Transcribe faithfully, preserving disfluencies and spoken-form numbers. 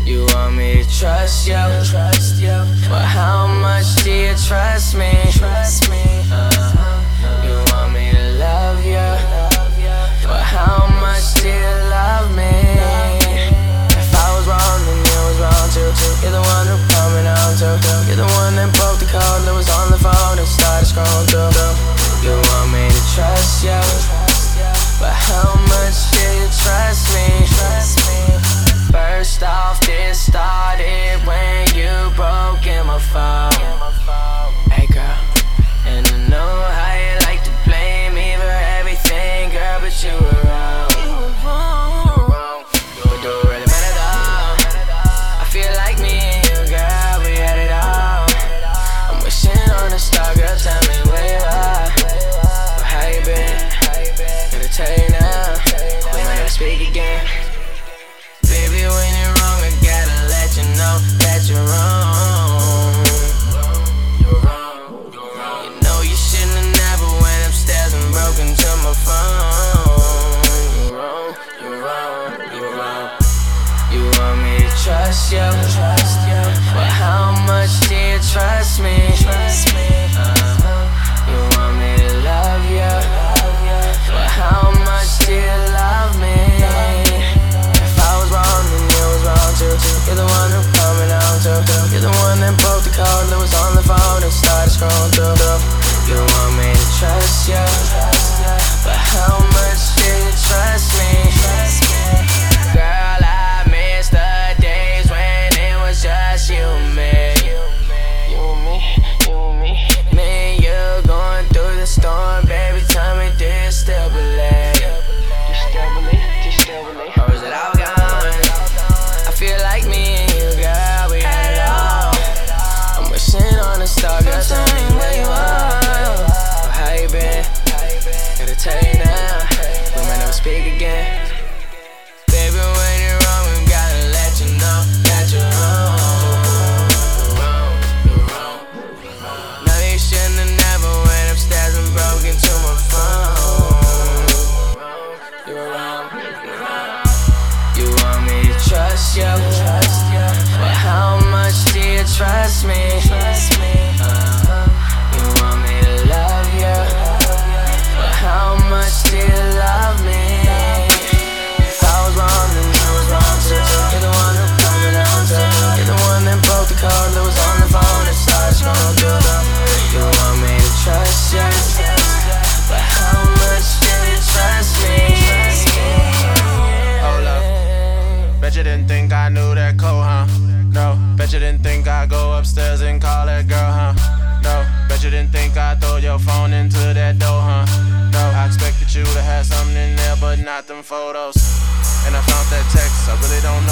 You want me to trust you? But how much do you trust me? Uh-huh. You want me to love you? But how much do you love me? If I was wrong, then you was wrong too. You're the one who coming on to. You're the one that broke the code that was on the phone and started scrolling through. You want me to trust you? But how much do you trust me? First off, this started when you broke in my phone. Hey girl, and I know how you like to blame me for everything, girl, but you were wrong. But do it really matter though? I feel like me and you, girl, we had it all. I'm wishing on a star, girl, tell me where you are. But how you been? Gotta tell you now, we might never speak again. Baby, when you're wrong, I gotta let you know that you're wrong. You're wrong, you're wrong. You know you shouldn't have never went upstairs and broke into my phone. You're wrong, you're wrong, you're wrong. You want me to trust you? But how much do you trust me? Uh-huh. You want me to love you? But how much do you love me? You're the one who coming on to. You're the one that broke the code that was on the phone and started scrolling through. You want me to trust you? But how much do you trust me? Girl, I miss the days when it was just you and me. You and me, you and me. Me and you going through the storm, baby, tell me, do you still believe? Do you still believe? Do you still believe? Or is it all gone? Feel like me and you, girl, we had it all. I'm wishing on a star, girl, tell me where you are. Or how you been? Gotta tell you now, we might never speak again. Baby, when you're wrong, we gotta let you know that you're wrong. You're wrong, you're wrong. No, you shouldn't have never went upstairs and broke into my phone. You're wrong, you're wrong. You want me to trust you? But how much do you trust me? Uh-huh. You want me to love you? But how much do you love me? If I was wrong, then you was wrong too. You're the one who coming on to. You're the one that broke the code that was on the phone and started scrolling through. You want me to trust you? But how much do you trust me? Hold up. Bet you didn't think I knew that code, huh? No. Bet you didn't think I'd go upstairs and call that girl, huh? No. Bet you didn't think I'd throw your phone into that door, huh? No. I expected you to have something in there, but not them photos. And I found that text, I really don't